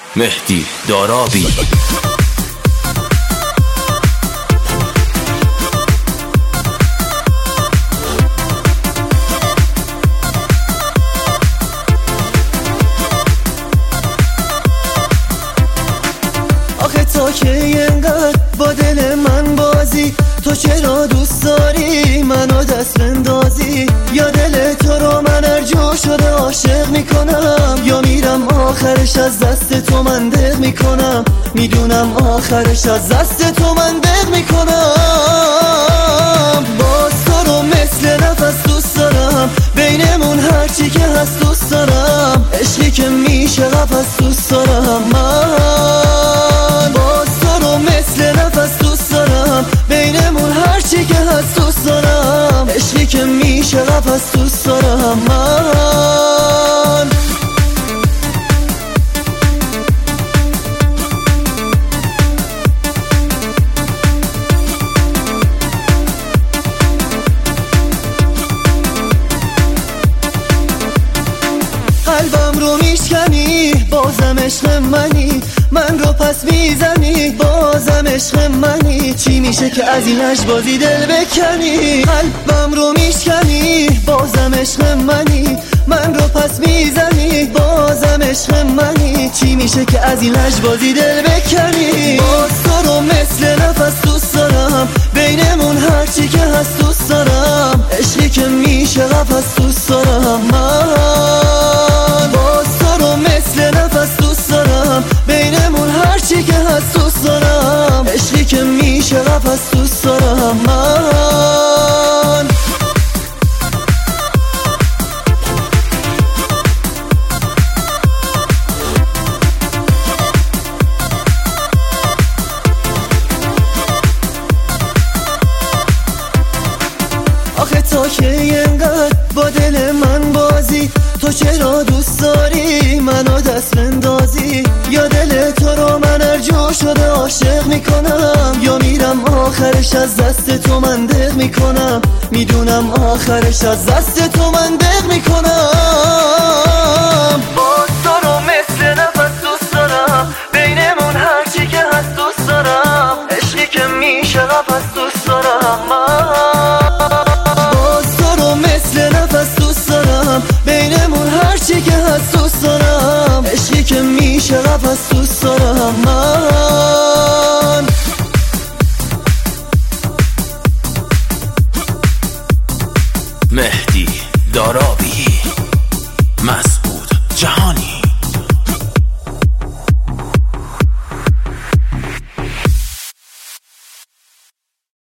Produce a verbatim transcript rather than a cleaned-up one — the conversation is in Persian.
مهدی دارابی. آخه تا که اینقدر با دل من بازی، تو چرا دوست داری منو دست بندازی؟ یا دل تو رو من ارجو شده عاشق میکنم، یا میرم آخرش از دست تو من دق میکنم. میدونم آخرش از دست تو من دق میکنم. باز تو رو مثل نفس دوست دارم، بینمون هرچی که هست دوست دارم. عشقی که میشه قفس دوست دارم من. باز تو رو مثل نفس دوست دارم، بینمون هرچی که هست دوست دارم. عشقی که میشه قفس دوست دارم من. قلبم رو میشکنی، بازم عشق منی. من رو پس میزنی، بازم عشق منی. چی میشه که از این بازی دل بکنی؟ قلبم رو میشکنی، بازم عشق منی. من رو پس میزنی، بازم عشق منی. چی میشه که از این بازی دل بکنی؟ باز تو رو مثل نفس دوست دارم، بینمون هرچی که هست دوست دارم. عشقی که میشه قفس دوست دارم من. باز تو رو مثل نفس دوست دارم، بینمون هرچی که هست دوست دارم. عشقی که میشه قفس دوست دارم من. آخه تا که اینقدر با دل من بازی، تو چرا دوست داری منو دست بندازی؟ یا دل تو رو من ارجو شده عاشق میکنم، یا میرم آخرش از دست تو من دق میکنم. میدونم آخرش از دست تو من دق میکنم. باز تو رو مثل نفس دوست دارم، بینمون هرچی که هست دوست دارم. عشقی که میشه قفس دوست دارم من. مثل نفس دوست دارم، بینمون هرچی که هست دوست دارم. عشقی که میشه قفس دوست دارم من.